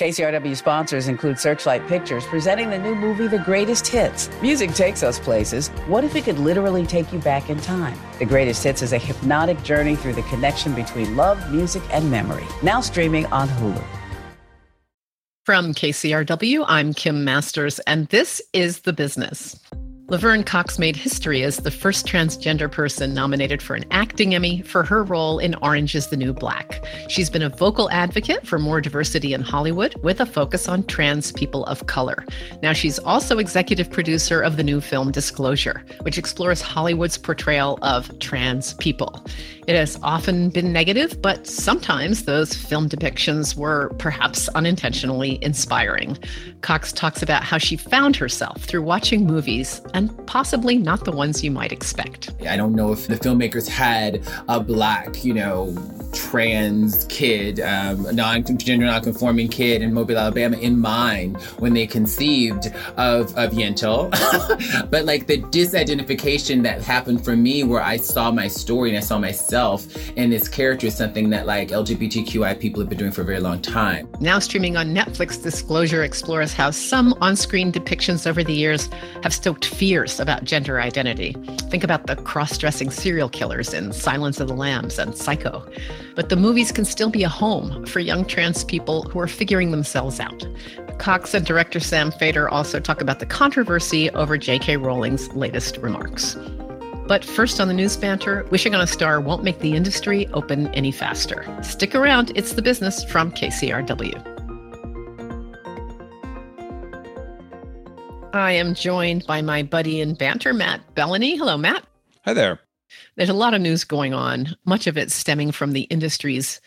KCRW sponsors include Searchlight Pictures, presenting the new movie, The Greatest Hits. Music takes us places. What if it could literally take you back in time? The Greatest Hits is a hypnotic journey through the connection between love, music, and memory. Now streaming on Hulu. From KCRW, I'm Kim Masters, and this is The Business. Laverne Cox made history as the first transgender person nominated for an acting Emmy for her role in Orange is the New Black. She's been a vocal advocate for more diversity in Hollywood with a focus on trans people of color. Now she's also executive producer of the new film Disclosure, which explores Hollywood's portrayal of trans people. It has often been negative, but sometimes those film depictions were perhaps unintentionally inspiring. Cox talks about how she found herself through watching movies and possibly not the ones you might expect. I don't know if the filmmakers had a Black, trans kid, gender non-conforming kid in Mobile, Alabama in mind when they conceived of Yentl. But like the disidentification that happened for me, where I saw my story and I saw myself and this character, is something that like LGBTQI people have been doing for a very long time. Now streaming on Netflix, Disclosure explores how some on-screen depictions over the years have stoked fears about gender identity. Think about the cross-dressing serial killers in Silence of the Lambs and Psycho. But the movies can still be a home for young trans people who are figuring themselves out. Cox and director Sam Feder also talk about the controversy over J.K. Rowling's latest remarks. But first on the news banter, wishing on a star won't make the industry open any faster. Stick around, it's The Business from KCRW. I am joined by my buddy in banter, Matt Bellany. Hello, Matt. Hi there. There's a lot of news going on, much of it stemming from the industry's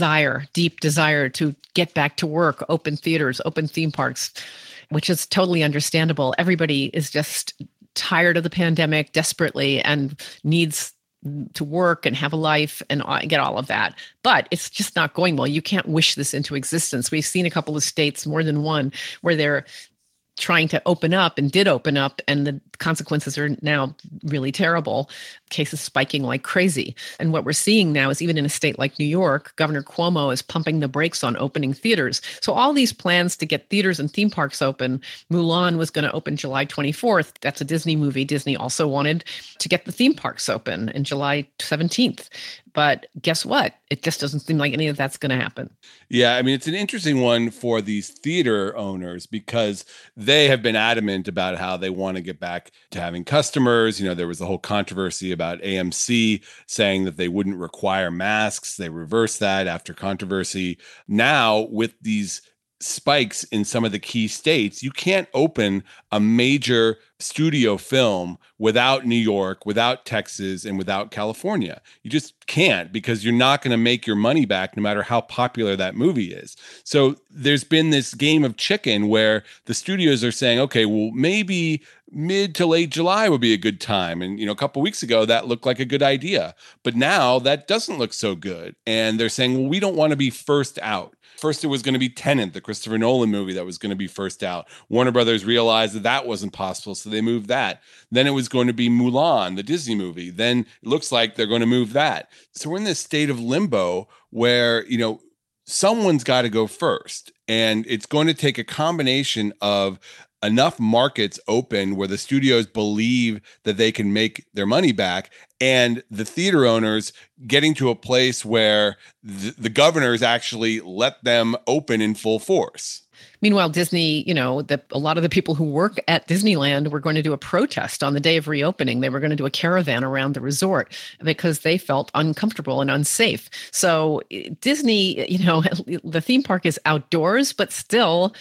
deep desire to get back to work, open theaters, open theme parks, which is totally understandable. Everybody is just tired of the pandemic desperately and needs to work and have a life and get all of that. But it's just not going well. You can't wish this into existence. We've seen a couple of states, more than one, where they're trying to open up and did open up, and the consequences are now really terrible. Cases spiking like crazy. And what we're seeing now is even in a state like New York, Governor Cuomo is pumping the brakes on opening theaters. So all these plans to get theaters and theme parks open, Mulan was going to open July 24th. That's a Disney movie. Disney also wanted to get the theme parks open in July 17th. But guess what? It just doesn't seem like any of that's going to happen. Yeah, I mean, it's an interesting one for these theater owners because they have been adamant about how they want to get back to having customers. There was the whole controversy about AMC saying that they wouldn't require masks. They reversed that after controversy. Now, with these spikes in some of the key states, you can't open a major studio film without New York, without Texas, and without California. You just can't, because you're not going to make your money back no matter how popular that movie is. So there's been this game of chicken where the studios are saying, okay, well, maybe mid to late July would be a good time. And, a couple of weeks ago, that looked like a good idea. But now that doesn't look so good. And they're saying, well, we don't want to be first out. First, it was going to be Tenet, the Christopher Nolan movie that was going to be first out. Warner Brothers realized that wasn't possible, so they moved that. Then it was going to be Mulan, the Disney movie. Then it looks like they're going to move that. So we're in this state of limbo where, someone's got to go first. And it's going to take a combination of enough markets open where the studios believe that they can make their money back, and the theater owners getting to a place where the governors actually let them open in full force. Meanwhile, Disney, a lot of the people who work at Disneyland were going to do a protest on the day of reopening. They were going to do a caravan around the resort because they felt uncomfortable and unsafe. So Disney, the theme park is outdoors, but still,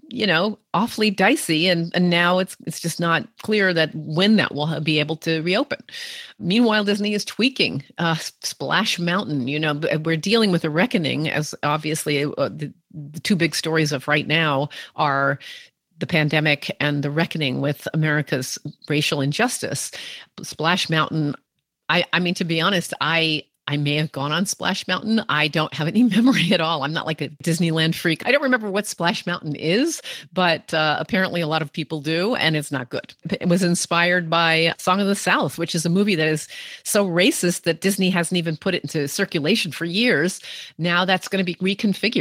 awfully dicey. And now it's just not clear that when that will be able to reopen. Meanwhile, Disney is tweaking Splash Mountain. We're dealing with a reckoning, as obviously the two big stories of right now are the pandemic and the reckoning with America's racial injustice. Splash Mountain, I mean, to be honest, I may have gone on Splash Mountain. I don't have any memory at all. I'm not like a Disneyland freak. I don't remember what Splash Mountain is, but apparently a lot of people do, and it's not good. It was inspired by Song of the South, which is a movie that is so racist that Disney hasn't even put it into circulation for years. Now that's going to be reconfigured.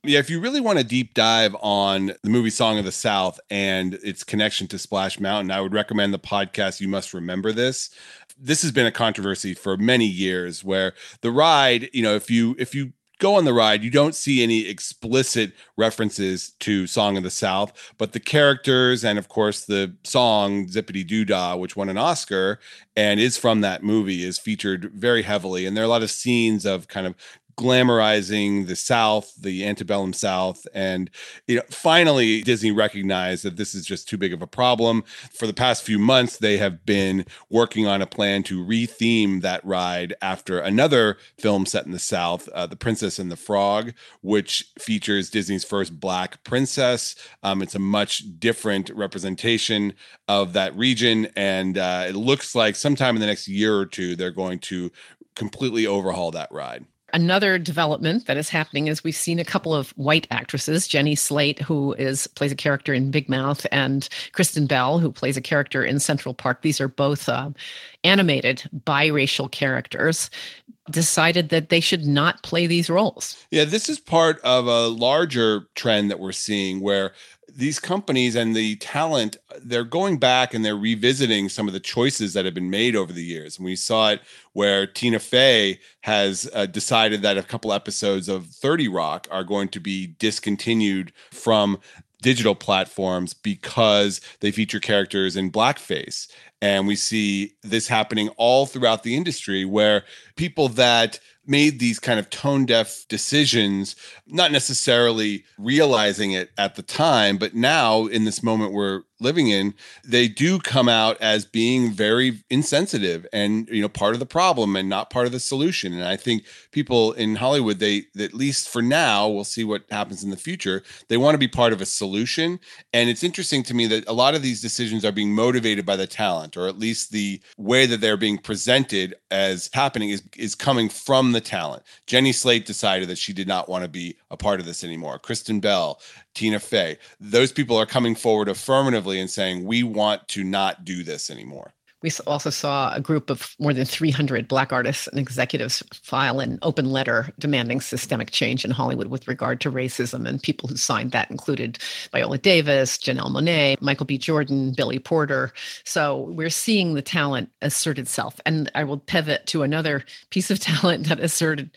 Yeah, if you really want to deep dive on the movie Song of the South and its connection to Splash Mountain, I would recommend the podcast You Must Remember This. This has been a controversy for many years where the ride, if you go on the ride, you don't see any explicit references to Song of the South, but the characters and, of course, the song Zippity Doo Dah, which won an Oscar and is from that movie, is featured very heavily. And there are a lot of scenes of kind of glamorizing the South, the antebellum South. And finally, Disney recognized that this is just too big of a problem. For the past few months, they have been working on a plan to re-theme that ride after another film set in the South, The Princess and the Frog, which features Disney's first Black princess. It's a much different representation of that region. And it looks like sometime in the next year or two, they're going to completely overhaul that ride. Another development that is happening is we've seen a couple of white actresses, Jenny Slate, who plays a character in Big Mouth, and Kristen Bell, who plays a character in Central Park. These are both animated biracial characters, decided that they should not play these roles. Yeah, this is part of a larger trend that we're seeing where these companies and the talent, they're going back and they're revisiting some of the choices that have been made over the years. And we saw it where Tina Fey has decided that a couple episodes of 30 Rock are going to be discontinued from digital platforms because they feature characters in blackface. And we see this happening all throughout the industry where people that made these kind of tone-deaf decisions, not necessarily realizing it at the time, but now in this moment we're living in, they do come out as being very insensitive and, part of the problem and not part of the solution. And I think people in Hollywood, they, at least for now, we'll see what happens in the future, they want to be part of a solution. And it's interesting to me that a lot of these decisions are being motivated by the talent, or at least the way that they're being presented as happening is coming from the talent. Jenny Slate decided that she did not want to be a part of this anymore. Kristen Bell, Tina Fey, those people are coming forward affirmatively and saying, we want to not do this anymore. We also saw a group of more than 300 Black artists and executives file an open letter demanding systemic change in Hollywood with regard to racism. And people who signed that included Viola Davis, Janelle Monáe, Michael B. Jordan, Billy Porter. So we're seeing the talent assert itself. And I will pivot to another piece of talent that asserted,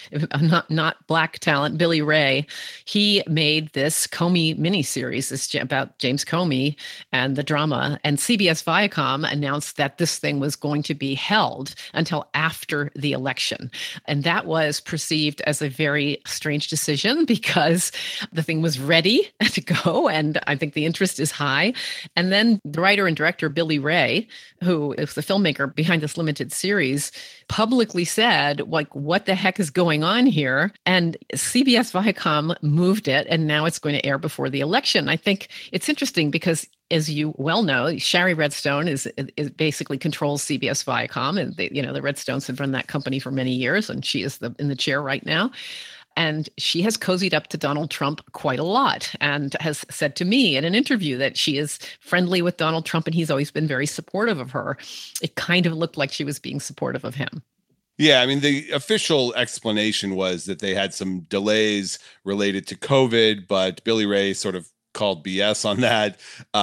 not Black talent, Billy Ray. He made this Comey miniseries. It's about James Comey and the drama. And CBS Viacom announced that this thing was going to be held until after the election. And that was perceived as a very strange decision because the thing was ready to go. And I think the interest is high. And then the writer and director, Billy Ray, who is the filmmaker behind this limited series, publicly said, what the heck is going on here? And CBS Viacom moved it, and now it's going to air before the election. I think it's interesting because, as you well know, Shari Redstone is basically controls CBS Viacom, and the Redstones have run that company for many years, and she is in the chair right now. And she has cozied up to Donald Trump quite a lot and has said to me in an interview that she is friendly with Donald Trump and he's always been very supportive of her. It kind of looked like she was being supportive of him. Yeah, I mean, the official explanation was that they had some delays related to COVID, but Billy Ray sort of called BS on that.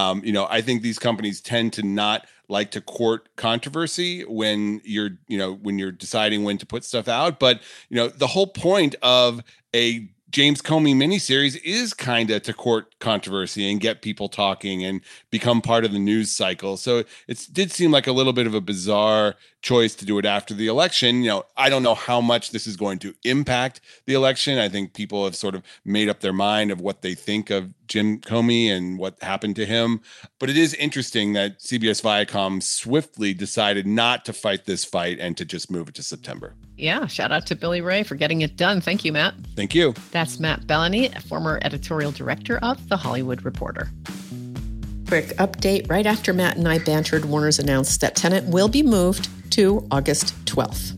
I think these companies tend to not like to court controversy when you're deciding when to put stuff out. But, the whole point of a James Comey miniseries is kind of to court controversy and get people talking and become part of the news cycle. So it did seem like a little bit of a bizarre choice to do it after the election. I don't know how much this is going to impact the election. I think people have sort of made up their mind of what they think of Jim Comey and what happened to him. But it is interesting that CBS Viacom swiftly decided not to fight this fight and to just move it to September. Yeah, shout out to Billy Ray for getting it done. Thank you, Matt. Thank you. That's Matt Bellany, a former editorial director of The Hollywood Reporter. Quick update. Right after Matt and I bantered, Warner's announced that Tenet will be moved to August 12th.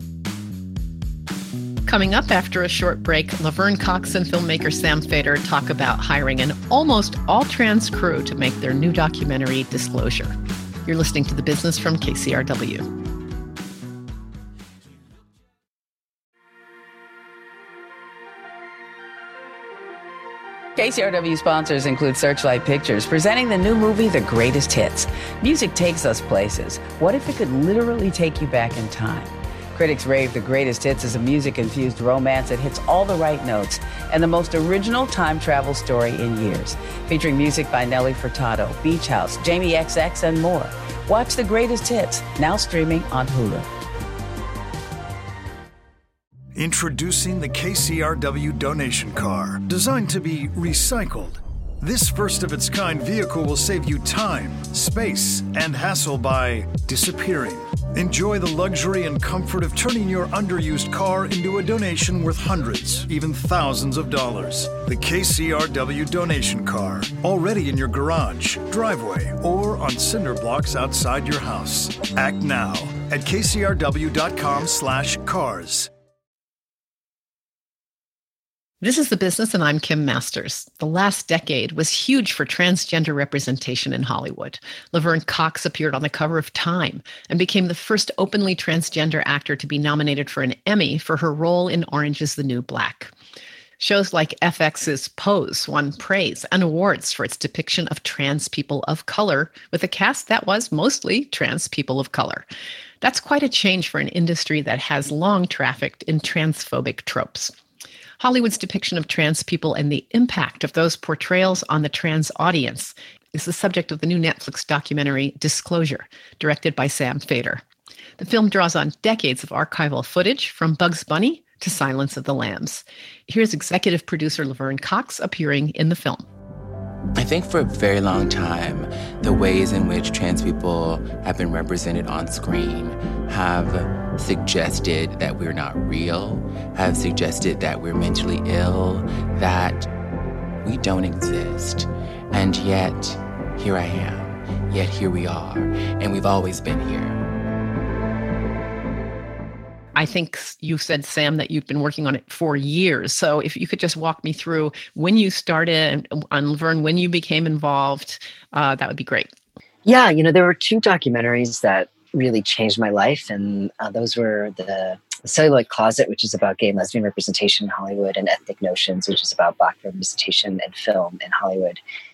Coming up after a short break, Laverne Cox and filmmaker Sam Feder talk about hiring an almost all-trans crew to make their new documentary, Disclosure. You're listening to The Business from KCRW. KCRW sponsors include Searchlight Pictures, presenting the new movie, The Greatest Hits. Music takes us places. What if it could literally take you back in time? Critics rave The Greatest Hits is a music-infused romance that hits all the right notes and the most original time travel story in years. Featuring music by Nelly Furtado, Beach House, Jamie XX, and more. Watch The Greatest Hits, now streaming on Hulu. Introducing the KCRW donation car, designed to be recycled. This first-of-its-kind vehicle will save you time, space, and hassle by disappearing. Enjoy the luxury and comfort of turning your underused car into a donation worth hundreds, even thousands of dollars. The KCRW donation car, already in your garage, driveway, or on cinder blocks outside your house. Act now at kcrw.com/cars. This is The Business, and I'm Kim Masters. The last decade was huge for transgender representation in Hollywood. Laverne Cox appeared on the cover of Time and became the first openly transgender actor to be nominated for an Emmy for her role in Orange is the New Black. Shows like FX's Pose won praise and awards for its depiction of trans people of color, with a cast that was mostly trans people of color. That's quite a change for an industry that has long trafficked in transphobic tropes. Hollywood's depiction of trans people and the impact of those portrayals on the trans audience is the subject of the new Netflix documentary Disclosure, directed by Sam Feder. The film draws on decades of archival footage from Bugs Bunny to Silence of the Lambs. Here's executive producer Laverne Cox appearing in the film. I think for a very long time, the ways in which trans people have been represented on screen have suggested that we're not real, have suggested that we're mentally ill, that we don't exist. And yet, here I am. Yet here we are. And we've always been here. I think you said, Sam, that you've been working on it for years. So if you could just walk me through when you started on Laverne, when you became involved, that would be great. Yeah, there were two documentaries that really changed my life. And those were the Celluloid Closet, which is about gay and lesbian representation in Hollywood, and Ethnic Notions, which is about Black representation in film in Hollywood.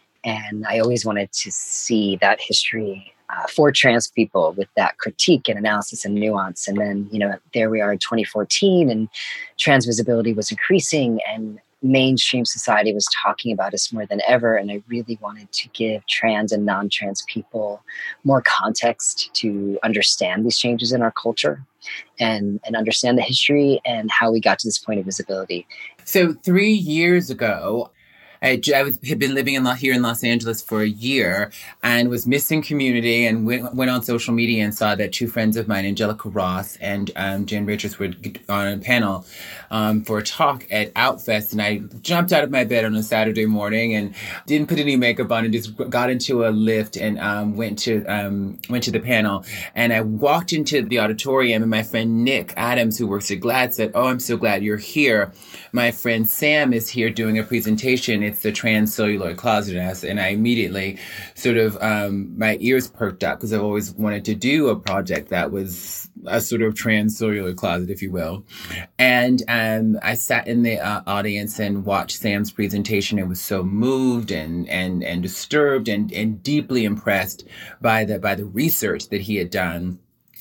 And I always wanted to see that history for trans people with that critique and analysis and nuance. And then, there we are in 2014, and trans visibility was increasing and mainstream society was talking about us more than ever. And I really wanted to give trans and non-trans people more context to understand these changes in our culture and understand the history and how we got to this point of visibility. So 3 years ago, I had been living here in Los Angeles for a year and was missing community, and went on social media and saw that two friends of mine, Angelica Ross and Jen Richards, were on a panel for a talk at Outfest. And I jumped out of my bed on a Saturday morning and didn't put any makeup on and just got into a Lyft and went to the panel. And I walked into the auditorium, and my friend Nick Adams, who works at GLAAD, said, "Oh, I'm so glad you're here. My friend Sam is here doing a presentation. It's the Trans Celluloid Closet." And I immediately sort of, my ears perked up, because I've always wanted to do a project that was a sort of trans celluloid closet, if you will. And I sat in the audience and watched Sam's presentation. I was so moved and disturbed and deeply impressed by the research that he had done,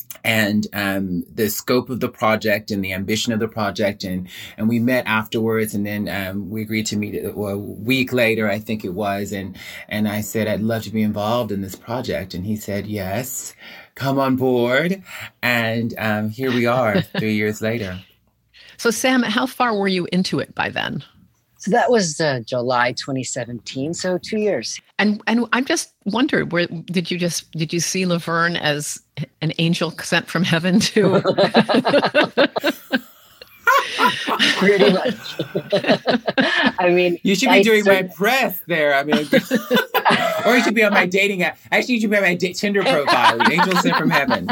and the scope of the project and the ambition of the project. And we met afterwards, and then we agreed to meet a week later, I think it was. And I said, "I'd love to be involved in this project." And he said, "Yes, come on board." And here we are 3 years later. So Sam, how far were you into it by then? So that was July 2017, so 2 years. And I just wondered, did you see Laverne as an angel sent from heaven to? Pretty much. I mean, you should be doing my press there. I mean, or you should be on my dating app. Actually, you should be on my Tinder profile. Angel sent from heaven.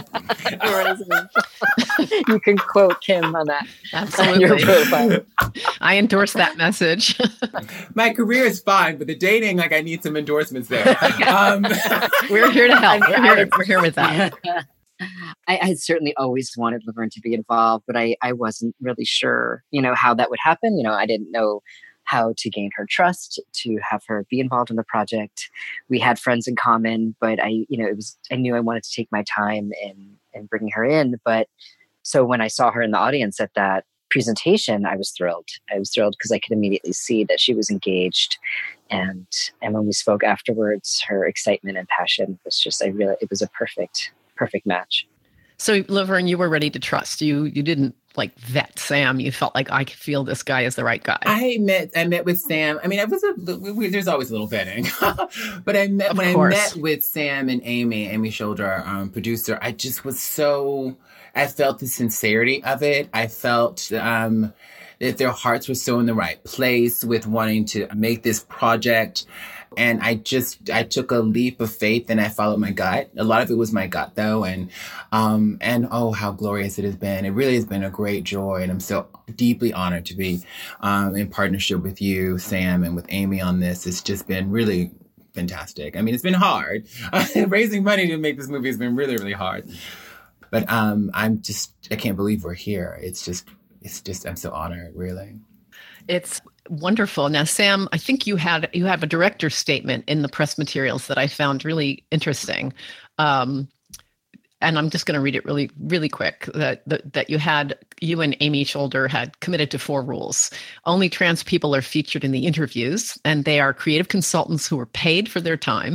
You can quote Kim on that. Absolutely. On your profile. I endorse that message. My career is fine, but the dating, I need some endorsements there. We're here to help. We're here with that. I had certainly always wanted Laverne to be involved, but I wasn't really sure, how that would happen. I didn't know how to gain her trust, to have her be involved in the project. We had friends in common, but I knew I wanted to take my time in bringing her in. But so when I saw her in the audience at that presentation, I was thrilled. I was thrilled because I could immediately see that she was engaged. And when we spoke afterwards, her excitement and passion was just, it was a perfect match. So Laverne, you were ready to trust. You didn't like vet Sam. You felt like, I feel this guy is the right guy. I met with Sam. I mean, there's always a little vetting, but I met with Sam and Amy Scholder, our producer, I just was I felt the sincerity of it. I felt that their hearts were so in the right place with wanting to make this project. And I took a leap of faith and I followed my gut. A lot of it was my gut though. And oh, how glorious it has been. It really has been a great joy. And I'm so deeply honored to be in partnership with you, Sam, and with Amy on this. It's just been really fantastic. I mean, it's been hard. Raising money to make this movie has been really, really hard. But I can't believe we're here. It's just, I'm so honored, really. It's wonderful. Now, Sam, I think you have a director's statement in the press materials that I found really interesting. And I'm just going to read it really, really quick, that you and Amy Scholder had committed to 4 rules. Only trans people are featured in the interviews, and they are creative consultants who are paid for their time.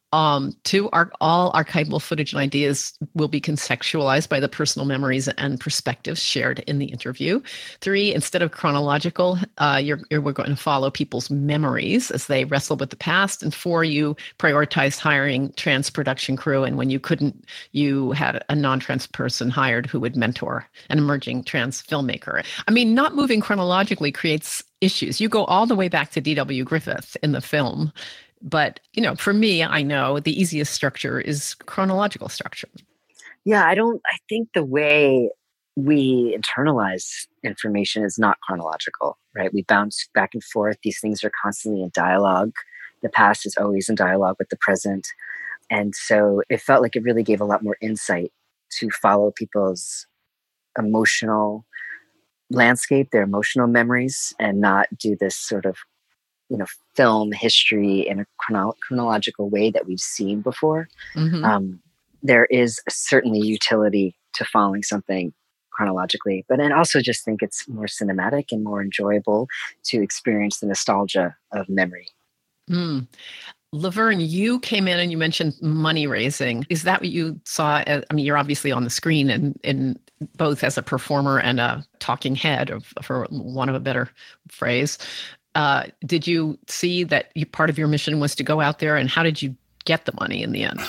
2, all archival footage and ideas will be contextualized by the personal memories and perspectives shared in the interview. 3, instead of chronological, we're going to follow people's memories as they wrestle with the past. And 4, you prioritized hiring trans production crew, and when you couldn't, you had a non-trans person hired who would mentor an emerging trans filmmaker. I mean, not moving chronologically creates issues. You go all the way back to D.W. Griffith in the film. But, for me, I know the easiest structure is chronological structure. Yeah, I think the way we internalize information is not chronological, right? We bounce back and forth. These things are constantly in dialogue. The past is always in dialogue with the present. And so it felt like it really gave a lot more insight to follow people's emotional landscape, their emotional memories, and not do this sort of film history in a chronological way that we've seen before. Mm-hmm. There is certainly utility to following something chronologically, but I also just think it's more cinematic and more enjoyable to experience the nostalgia of memory. Laverne, you came in and you mentioned money raising. Is that what you saw? You're obviously on the screen and both as a performer and a talking head, for want of a better phrase. Did you see that part of your mission was to go out there, and how did you get the money in the end?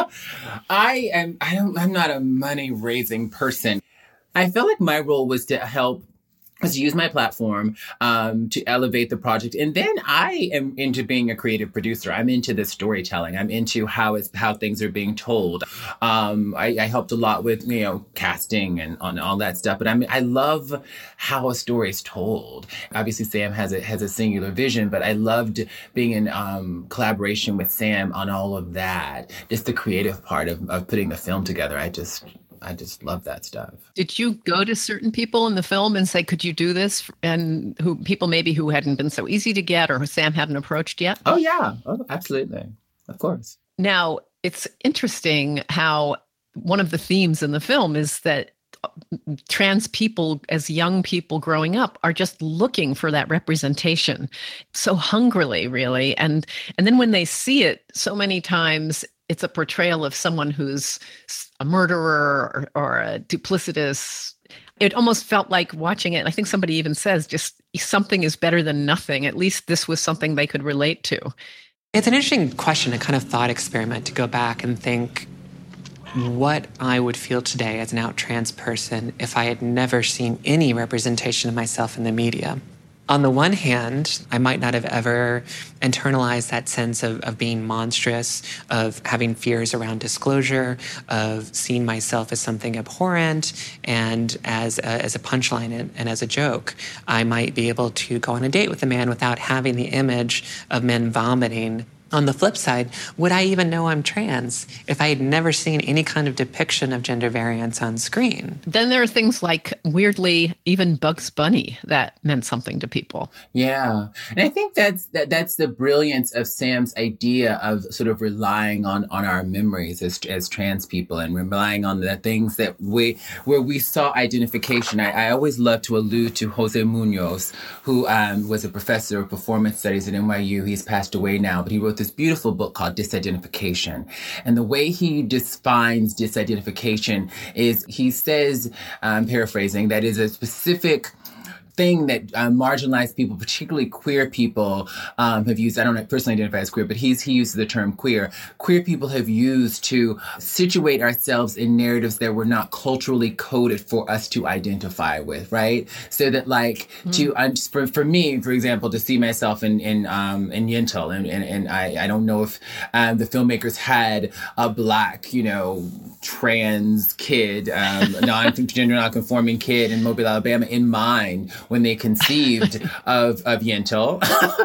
I'm not a money raising person. I felt like my role was to use my platform to elevate the project. And then I am into being a creative producer. I'm into the storytelling. I'm into how things are being told. I helped a lot with, casting and on all that stuff. But I love how a story is told. Obviously, Sam has a singular vision, but I loved being in collaboration with Sam on all of that. Just the creative part of putting the film together. I just love that stuff. Did you go to certain people in the film and say, could you do this? And people maybe who hadn't been so easy to get or who Sam hadn't approached yet? Oh, yeah. Oh, absolutely. Of course. Now, it's interesting how one of the themes in the film is that trans people, as young people growing up, are just looking for that representation so hungrily, really. And then when they see it so many times, it's a portrayal of someone who's a murderer or a duplicitous. It almost felt like watching it. I think somebody even says just something is better than nothing. At least this was something they could relate to. It's an interesting question, a kind of thought experiment to go back and think what I would feel today as an out trans person if I had never seen any representation of myself in the media. On the one hand, I might not have ever internalized that sense of being monstrous, of having fears around disclosure, of seeing myself as something abhorrent and as a punchline and as a joke. I might be able to go on a date with a man without having the image of men vomiting On the flip side, would I even know I'm trans if I had never seen any kind of depiction of gender variance on screen? Then there are things like, weirdly, even Bugs Bunny that meant something to people. Yeah. And I think that's the brilliance of Sam's idea of sort of relying on our memories as trans people, and relying on the things that where we saw identification. I always love to allude to Jose Munoz, who was a professor of performance studies at NYU. He's passed away now, but he wrote this beautiful book called Disidentification. And the way he defines disidentification is, he says, paraphrasing, that is a specific thing that marginalized people, particularly queer people, have used. I don't personally identify as queer, but he uses the term queer. Queer people have used to situate ourselves in narratives that were not culturally coded for us to identify with, right? So that, like, for me, for example, to see myself in Yentl, and I don't know if the filmmakers had a Black, trans kid, gender non-conforming kid in Mobile, Alabama in mind when they conceived of Yentl.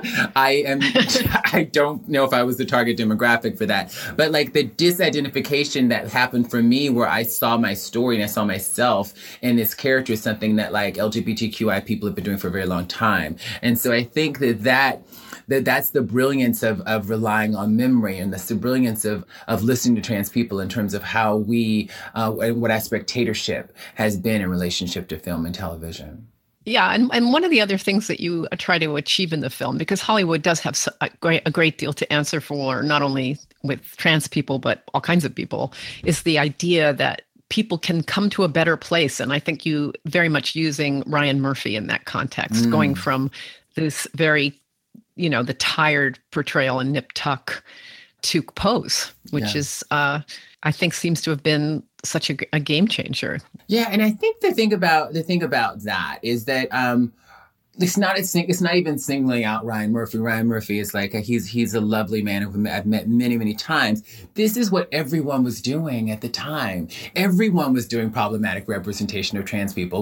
I don't know if I was the target demographic for that, but like the disidentification that happened for me, where I saw my story and I saw myself in this character, is something that like LGBTQI people have been doing for a very long time. And so I think that's the brilliance of relying on memory, and that's the brilliance of listening to trans people in terms of how we, what our spectatorship has been in relationship to film and television. Yeah, and one of the other things that you try to achieve in the film, because Hollywood does have a great deal to answer for, not only with trans people, but all kinds of people, is the idea that people can come to a better place. And I think you very much using Ryan Murphy in that context, going from this very, the tired portrayal in Nip Tuck to Pose, which is, I think, seems to have been such a game changer. Yeah, and I think the thing about that is that it's not even singling out Ryan Murphy. Ryan Murphy is like he's a lovely man who I've met many, many times. This is what everyone was doing at the time. Everyone was doing problematic representation of trans people.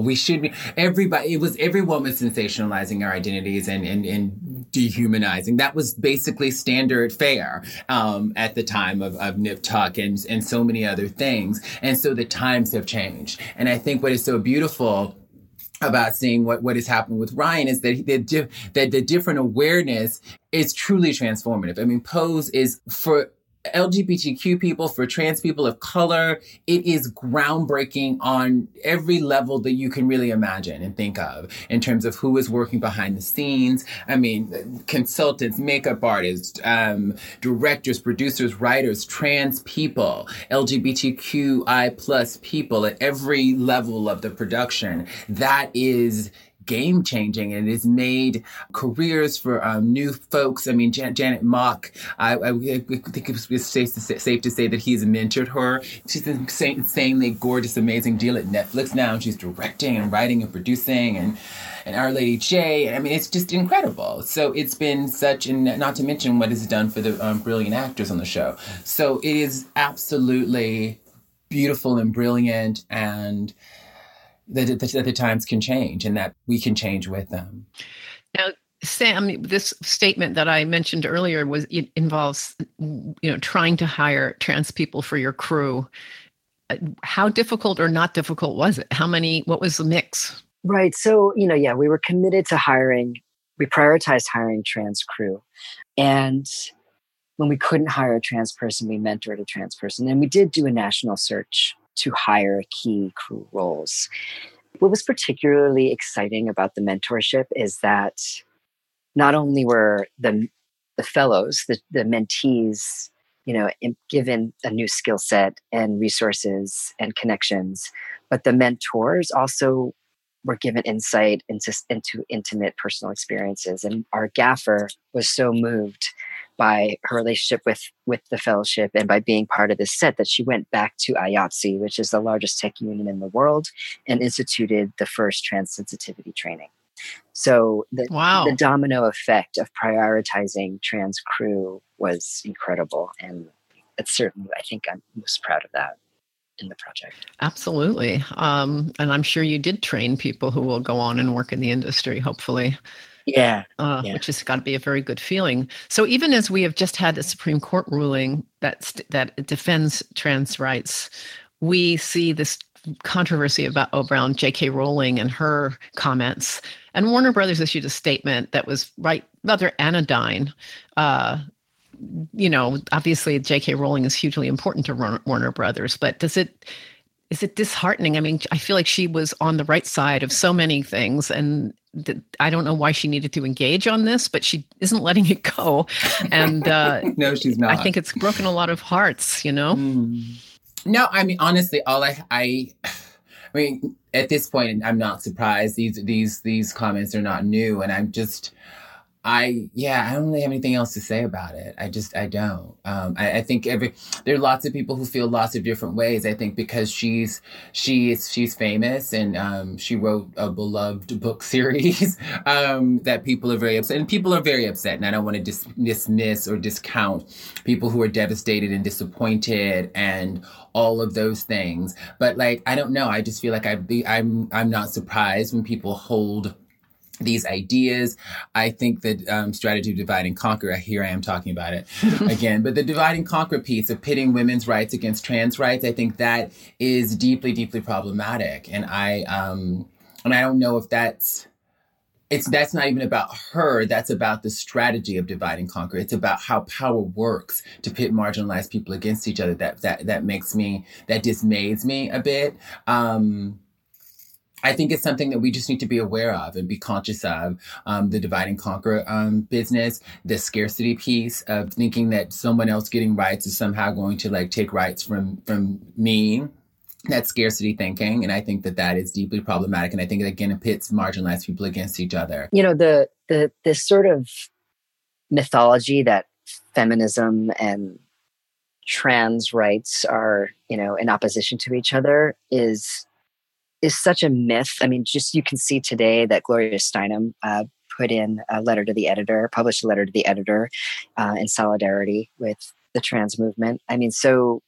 Everyone was sensationalizing our identities and dehumanizing. That was basically standard fare at the time of Nip Tuck and so many other things. And so the times have changed. And I think what is so beautiful about seeing what has happened with Ryan is that the different awareness is truly transformative. I mean, Pose is for LGBTQ people, for trans people of color. It is groundbreaking on every level that you can really imagine and think of in terms of who is working behind the scenes. I mean, consultants, makeup artists, directors, producers, writers, trans people, LGBTQI plus people at every level of the production. That is game changing, and it has made careers for new folks. I mean, Janet Mock, I think it was safe to say that he's mentored her. She's an insanely gorgeous, amazing deal at Netflix now, and she's directing and writing and producing, and Our Lady J. I mean, it's just incredible. So it's been such, and not to mention what it's done for the brilliant actors on the show. So it is absolutely beautiful and brilliant, and that the times can change and that we can change with them. Now, Sam, this statement that I mentioned earlier it involves, trying to hire trans people for your crew. How difficult or not difficult was it? What was the mix? Right. So, we were committed to we prioritized hiring trans crew. And when we couldn't hire a trans person, we mentored a trans person. And we did do a national search to hire key crew roles. What was particularly exciting about the mentorship is that not only were the fellows, the mentees, given a new skill set and resources and connections, but the mentors also were given insight into intimate personal experiences. And our gaffer was so moved by her relationship with the fellowship and by being part of this set that she went back to IATSE, which is the largest tech union in the world, and instituted the first trans sensitivity training. So the domino effect of prioritizing trans crew was incredible. And it's certainly, I think I'm most proud of that in the project. Absolutely. And I'm sure you did train people who will go on and work in the industry, hopefully. Yeah. Which has got to be a very good feeling. So even as we have just had a Supreme Court ruling that defends trans rights, we see this controversy around J.K. Rowling and her comments. And Warner Brothers issued a statement that was rather anodyne. Obviously J.K. Rowling is hugely important to Warner Brothers, but is it disheartening? I mean, I feel like she was on the right side of so many things, and I don't know why she needed to engage on this, but she isn't letting it go. And no, she's not. I think it's broken a lot of hearts, No, I mean, honestly, I mean, at this point, I'm not surprised. These comments are not new, and I don't really have anything else to say about it. I don't. I think there are lots of people who feel lots of different ways. I think because she's famous and she wrote a beloved book series that people are very upset, and people are very upset. And I don't want to dismiss or discount people who are devastated and disappointed and all of those things. But I don't know. I just feel like I'm not surprised when people hold these ideas. I think that strategy of divide and conquer, here I am talking about it again, but the divide and conquer piece of pitting women's rights against trans rights, I think that is deeply, deeply problematic. And I don't know if that's not even about her. That's about the strategy of divide and conquer. It's about how power works to pit marginalized people against each other. That dismays me a bit. I think it's something that we just need to be aware of and be conscious of, the divide and conquer business, the scarcity piece of thinking that someone else getting rights is somehow going to take rights from me. That's scarcity thinking. And I think that is deeply problematic. And I think, again, it pits marginalized people against each other. This sort of mythology that feminism and trans rights are, in opposition to each other is such a myth. I mean, just you can see today that Gloria Steinem published a letter to the editor in solidarity with the trans movement. I mean, so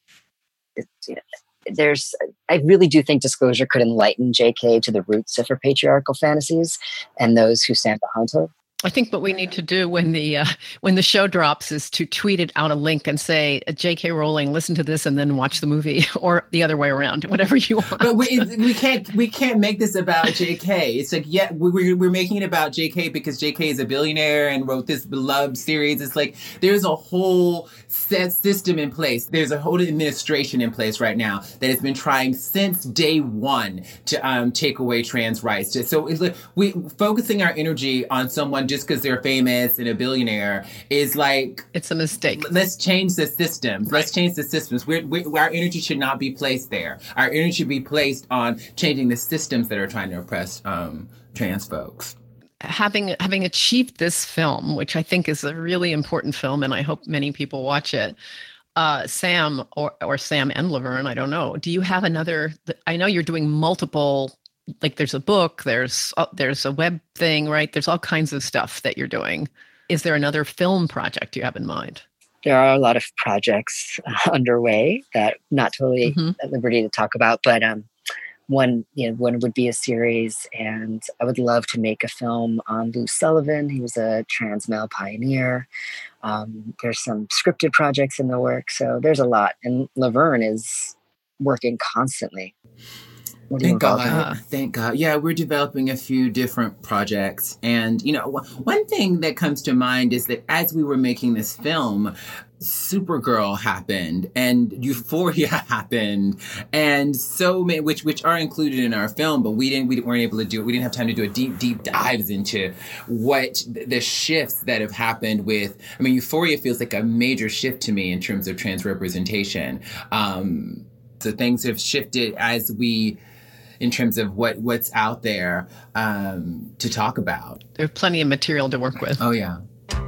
I really do think disclosure could enlighten JK to the roots of her patriarchal fantasies and those who stand behind her. I think what we need to do when the show drops is to tweet it out a link and say, J.K. Rowling, listen to this and then watch the movie, or the other way around, whatever you want. But we can't make this about J.K. It's we're making it about J.K. because J.K. is a billionaire and wrote this beloved series. It's there's a whole set system in place. There's a whole administration in place right now that has been trying since day one to take away trans rights. So we focusing our energy on someone just because they're famous and a billionaire is it's a mistake. Let's change the systems. Let's change the systems. Our energy should not be placed there. Our energy should be placed on changing the systems that are trying to oppress trans folks. Having achieved this film, which I think is a really important film, and I hope many people watch it, Sam or Sam and Laverne, I don't know. Do you have another? I know you're doing multiple. There's a book, there's a web thing, right? There's all kinds of stuff that you're doing. Is there another film project you have in mind? There are a lot of projects underway that not totally at liberty to talk about, but one would be a series, and I would love to make a film on Lou Sullivan. He was a trans male pioneer. There's some scripted projects in the work, so there's a lot. And Laverne is working constantly. Thank God. Yeah, we're developing a few different projects. And, one thing that comes to mind is that as we were making this film, Supergirl happened and Euphoria happened, and so many, which are included in our film, but we weren't able to do it. We didn't have time to do a deep dives into what the shifts that have happened with. I mean, Euphoria feels like a major shift to me in terms of trans representation. So things have shifted in terms of what's out there to talk about. There's plenty of material to work with. Oh, yeah.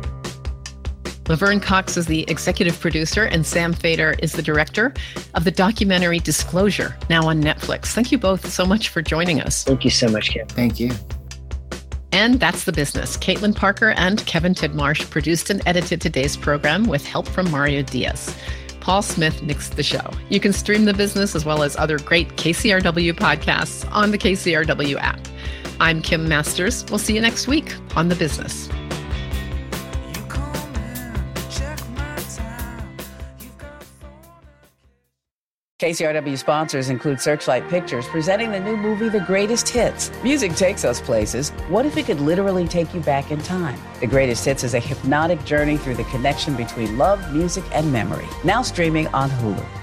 Laverne Cox is the executive producer, and Sam Feder is the director of the documentary Disclosure, now on Netflix. Thank you both so much for joining us. Thank you so much, Kim. Thank you. And that's The Business. Caitlin Parker and Kevin Tidmarsh produced and edited today's program with help from Mario Diaz. Paul Smith mixed the show. You can stream The Business as well as other great KCRW podcasts on the KCRW app. I'm Kim Masters. We'll see you next week on The Business. KCRW sponsors include Searchlight Pictures, presenting the new movie, The Greatest Hits. Music takes us places. What if it could literally take you back in time? The Greatest Hits is a hypnotic journey through the connection between love, music, and memory. Now streaming on Hulu.